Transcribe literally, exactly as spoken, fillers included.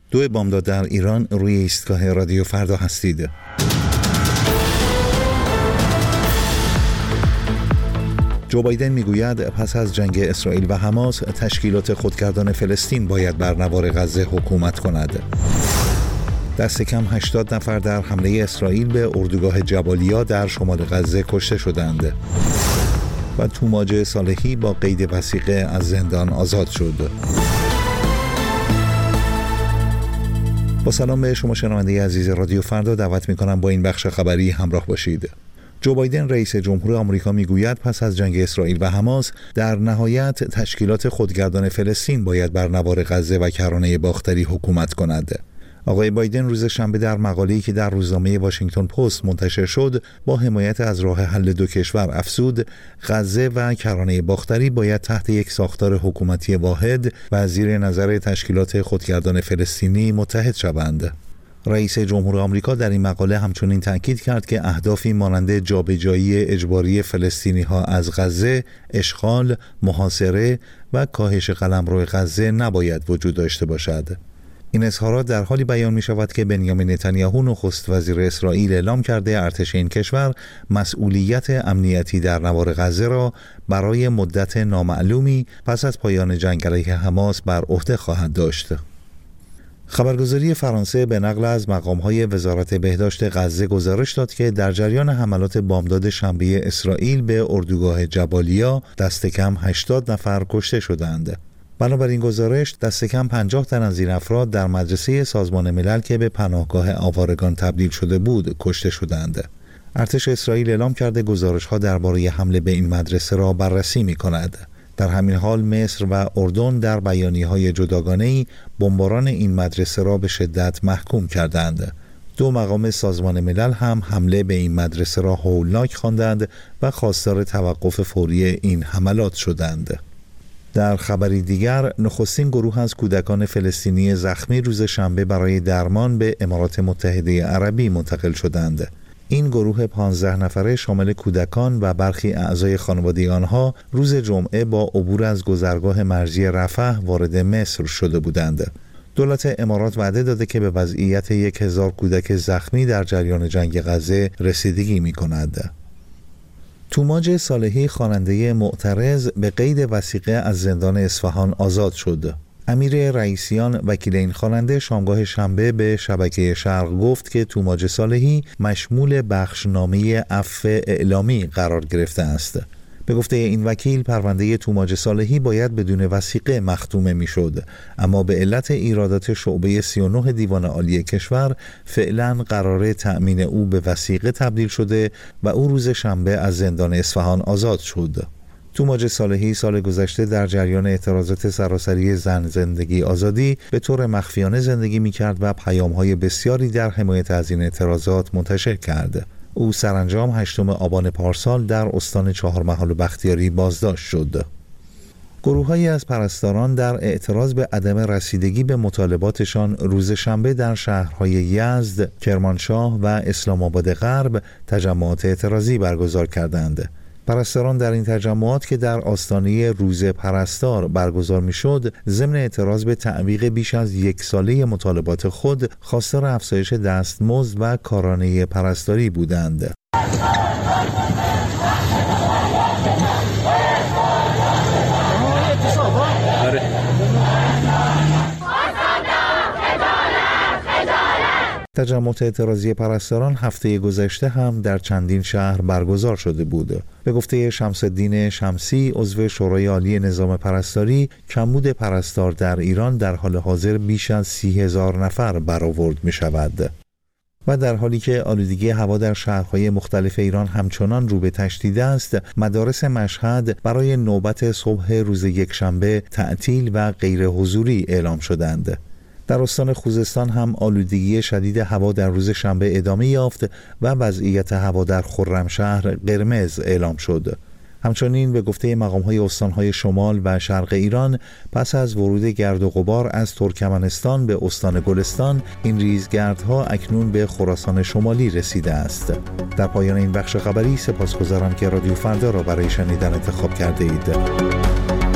دو بامداد در ایران، روی ایستگاه رادیو فردا هستید. جو بایدن میگوید پس از جنگ اسرائیل و حماس تشکیلات خودگردان فلسطین باید بر نوار غزه حکومت کند. دست کم هشتاد نفر در حمله اسرائیل به اردوگاه جبالیا در شمال غزه کشته شدند. و توماج صالحی با قید وثیقه از زندان آزاد شد. با سلام به شما شنونده عزیز رادیو فردا، دعوت می‌کنم با این بخش خبری همراه باشید. جو بایدن رئیس جمهور آمریکا میگوید پس از جنگ اسرائیل و حماس در نهایت تشکیلات خودگردان فلسطین باید بر نوار غزه و کرانه باختری حکومت کند. آقای بایدن روز شنبه در مقاله‌ای که در روزنامه واشنگتن پست منتشر شد با حمایت از راه حل دو کشور افزود غزه و کرانه باختری باید تحت یک ساختار حکومتی واحد و زیر نظر تشکیلات خودگردان فلسطینی متحد شوند. رئیس جمهور آمریکا در این مقاله همچنین تاکید کرد که اهدافی مانند جابجایی اجباری فلسطینی‌ها از غزه، اشغال، محاصره و کاهش قلمرو غزه نباید وجود داشته باشد. این اظهارات در حالی بیان می شود که بنیامین نتانیاهو نخست وزیر اسرائیل اعلام کرده ارتش این کشور مسئولیت امنیتی در نوار غزه را برای مدت نامعلومی پس از پایان جنگ علیه حماس بر عهده خواهد داشت. خبرگزاری فرانسه به نقل از مقام‌های وزارت بهداشت غزه گزارش داد که در جریان حملات بامداد شنبه اسرائیل به اردوگاه جبالیا دست کم هشتاد نفر کشته شدند. بنابراین گزارش دست کم پنجاه تن از این افراد در مدرسه سازمان ملل که به پناهگاه آوارگان تبدیل شده بود کشته شدند. ارتش اسرائیل اعلام کرده گزارش‌ها درباره حمله به این مدرسه را بررسی می‌کند. در همین حال مصر و اردن در بیانیه‌های جداگانه‌ای بمباران این مدرسه را به شدت محکوم کردند. دو مقام سازمان ملل هم حمله به این مدرسه را هولناک خواندند و خواستار توقف فوری این حملات شدند. در خبری دیگر، نخستین گروه از کودکان فلسطینی زخمی روز شنبه برای درمان به امارات متحده عربی منتقل شدند. این گروه پانزده نفره شامل کودکان و برخی اعضای خانواده آنها روز جمعه با عبور از گذرگاه مرزی رفح وارد مصر شده بودند. دولت امارات وعده داده که به وضعیت یک هزار کودک زخمی در جریان جنگ غزه رسیدگی می کند. توماج صالحی خواننده معترض به قید وثیقه از زندان اصفهان آزاد شد. امیر رئیسیان وکیل این خواننده شامگاه شنبه به شبکه شرق گفت که توماج صالحی مشمول بخشنامه عفو اعلامی قرار گرفته است. به گفته این وکیل پرونده توماج صالحی باید بدون وثیقه مختومه میشد، اما به علت ایرادات شعبه سی و نه دیوان عالی کشور فعلا قرار تأمین او به وثیقه تبدیل شده و او روز شنبه از زندان اصفهان آزاد شد. توماج صالحی سال گذشته در جریان اعتراضات سراسری زن زندگی آزادی به طور مخفیانه زندگی می‌کرد و پیام‌های بسیاری در حمایت از این اعتراضات منتشر کرد. او سرانجام هشتم آبان پارسال در استان چهارمحال و بختیاری بازداشت شد. گروه‌هایی از پرستاران در اعتراض به عدم رسیدگی به مطالباتشان روز شنبه در شهرهای یزد، کرمانشاه و اسلام آباد غرب تجمعات اعتراضی برگزار کردند. پرستاران در این تجمعات که در آستانه روز پرستار برگزار میشد، ضمن اعتراض به تعویق بیش از یک ساله مطالبات خود، خواستار افزایش دستمزد و کارانه پرستاری بودند. تجمعات اعتراضی پرستاران هفته گذشته هم در چندین شهر برگزار شده بود. به گفته شمس الدین شمسی، عضو شورای عالی نظام پرستاری، کمبود پرستار در ایران در حال حاضر بیش از سی هزار نفر برآورد می شود. و در حالی که آلودگی هوا در شهرهای مختلف ایران همچنان رو به تشدید است، مدارس مشهد برای نوبت صبح روز یکشنبه تعطیل و غیر حضوری اعلام شدند. در استان خوزستان هم آلودگی شدید هوا در روز شنبه ادامه یافت و وضعیت هوا در خرمشهر قرمز اعلام شد. همچنین به گفته مقام‌های استان‌های شمال و شرق ایران، پس از ورود گرد و غبار از ترکمنستان به استان گلستان، این ریزگردها اکنون به خراسان شمالی رسیده است. در پایان این بخش خبری سپاسگزارم که رادیو فردا را برای شنیدن انتخاب کرده اید.